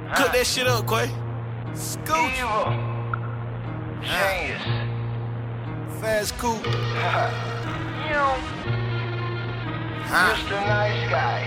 Cook that shit up, Quay. Scooch. Genius. Fast cool. Mr. Nice Guy.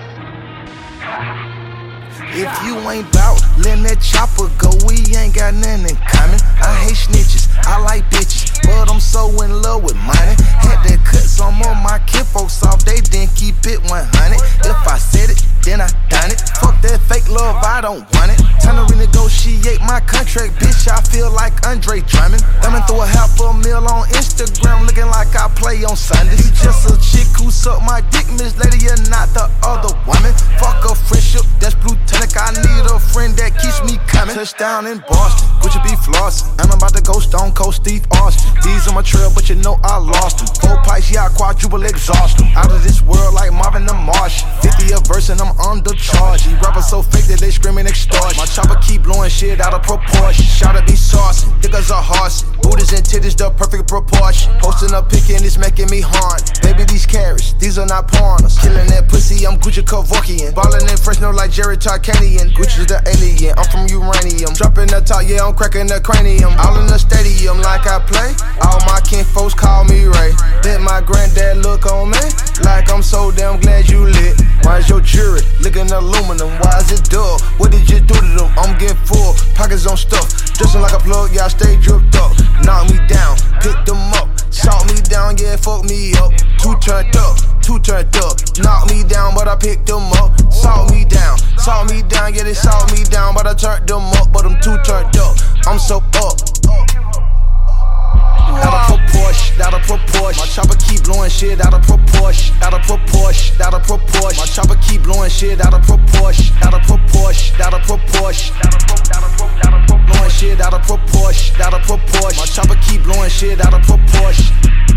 If you ain't bout letting that chopper go, we ain't got nothing in common. I hate snitches, I like bitches, but I'm so in love with money. Had to cut some of my kinfolks off, they didn't keep it 100. If I said it, then I done it. Fuck that fake love, I don't want it. Time to renegotiate my contract, bitch, I feel like Andre Drummond. Thumbing through $500,000 on Instagram, looking like I play on Sundays. You just a chick who suck my dick, Miss Lady, you're not the other woman. Fuck a friendship, that's plutonic, I need a friend that keeps me coming. Touchdown in Boston, Gucci be flossing. I'm about to go Stone Cold Steve Austin. These on my trail, but you know I lost them. 4 pipes, yeah, I quadruple exhaust them. Out of this world like Marvin the Martian. 50 a verse and I'm undercharged. These rappers so fake that they screaming extortion. My chopper keep blowing shit out of proportion. Shout to be saucing, niggas are horsing. Booties and titties the perfect proportion. Posting up picking is making me horny. Baby, these carrots, these are not pornos. Killing that pussy, I'm Gucci Kevorkian. Ballin' in Fresno like Jerry Tarkanian. Gucci's the alien, I'm from uranium. Dropping the top, yeah, I'm cracking the cranium. All in the stadium like I play. All my kinfolks call me Ray. Let my granddad look on me like I'm so damn glad you lit. Why is your jury looking aluminum? Why is it dull? What did you do to them? I'm getting full, pockets on stuff. Dressing like a plug, yeah, I stay dripped up. Knock me down, pick them up. Salt me down, yeah, fuck me up. Two turned up. Knock me down, but I picked them up. Salt me down, yeah, they salt me down, but I turned them up. But I'm too turned up, I'm so up. Out of proportion, my chopper keep blowing shit out of proportion. My chopper keep blowing shit out of proportion. Blowing shit out of proportion. My chopper keep blowing shit out of proportion.